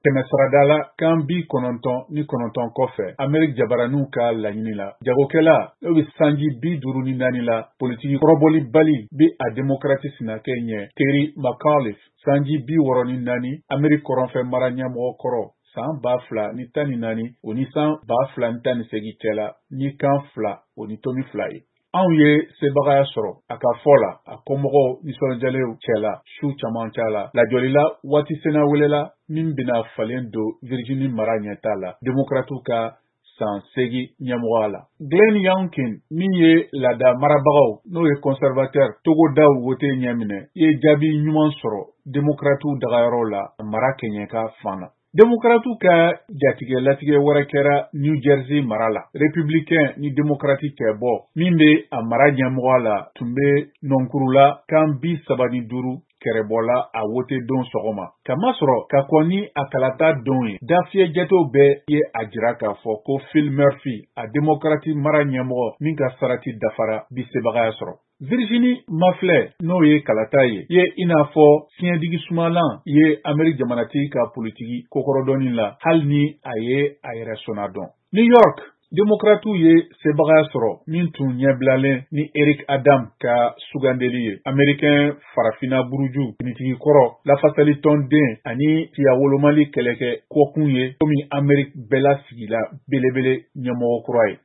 Tɛmɛsarada la kan bi kɔnɔntɔn kɔfɛ Amerik jabaraniw ka laɲini la jagokɛla o bɛ sanji 54 la politiki kɔrɔbɔli bali bi a demokrati sinakɛ ɲɛ Terry McAuliffe sanji 64 Amerik kɔrɔnfɛ mara ɲɛmɔgɔ kɔrɔ san 2014 o ni san 2018 cɛla ni kan 2 o ni tomi 2 ye. Anw ye sebagaya sɔrɔ a ka fɔ la a kɔmɔgɔw nisɔnjɛlenw cɛla su caman cala lajɔlila waati sena welela min bɛna falen don Virginie mara ɲɛta la demokratiw ka san 8 ɲɛmɔgɔya la. Glenn Youngkin min ye laada marabagaw n'o ye conservateur togodaw wote ɲɛminɛ ye jaabi ɲuman sɔrɔ demokratiw dagayɔrɔ la mara kɛɲɛka fan na. Demokratiw ka jatigɛ-latigɛ wɛrɛ kɛra New Jersey mara la. Républicain ni démocratique kɛ bɔ min bɛ a mara ɲɛmɔgɔ la tun bɛ nɔnkurula kan 35 kɛrɛbɔla a wote don sɔgɔma. Kamasɔrɔ ka kɔn ni a kalata don ye dafiyɛ jɛtew bɛɛ ye a jira k'a fɔ ko Phil Murphy a démocratique mara ɲɛmɔgɔ min ka sarati dafara bi sebagaya sɔrɔ. Virginie Mafley n'o ye kalata ye i n'a fɔ fiɲɛdigi sumalan ye Amerik jamanatigi ka politiki kokɔrɔdɔnni la hali ni a ye a yɛrɛ sɔnna dɔn. New York demokratiw ye sebagaya sɔrɔ min tun ɲɛbilalen ni Eric Adams ka sugandeli ye. Amerikɛn farafina buruju finitigi kɔrɔ lafasali tɔnden ani tiyawolomali kɛlɛkɛ kɔkun ye komi Amerik bɛɛ la sigila belebele ɲɛmɔgɔ kura ye.